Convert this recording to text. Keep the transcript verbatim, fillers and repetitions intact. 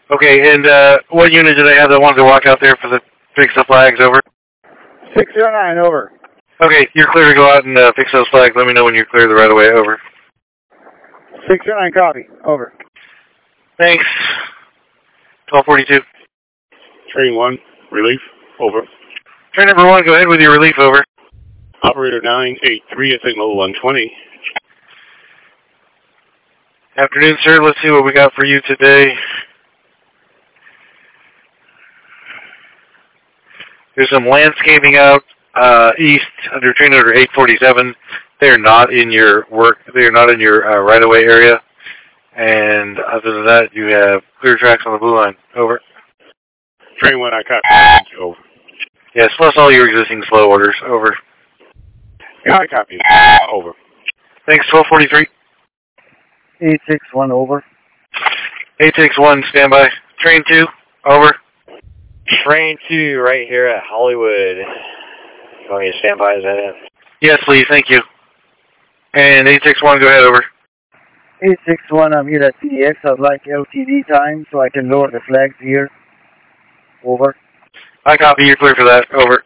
Okay, and uh, what unit did I have that wanted to walk out there for the fix the flags? Over. six zero nine, over. Okay, you're clear to go out and uh, fix those flags. Let me know when you're clear the right of way. Over. six zero nine, copy. Over. Thanks. twelve forty-two. Train one, relief, over. Train number one, go ahead with your relief. Over. Operator nine eight three at signal one twenty. Afternoon, sir. Let's see what we got for you today. There's some landscaping out uh, east under train number eight forty-seven. They're not in your work. They're not in your uh, right-of-way area. And other than that, you have clear tracks on the blue line. Over. Train one, I copy. Over. Yes, plus all your existing slow orders. Over. I copy. Uh, over. Thanks. twelve forty-three. eight six one, over. eight six one, standby. Train two. Over. Train two, right here at Hollywood. You want me to stand by? Is that it? Yes, please. Thank you. And eight six one, go ahead. Over. eight six one, I'm here at P X. I'd like L T D time so I can lower the flags here. Over. I copy. You're clear for that. Over.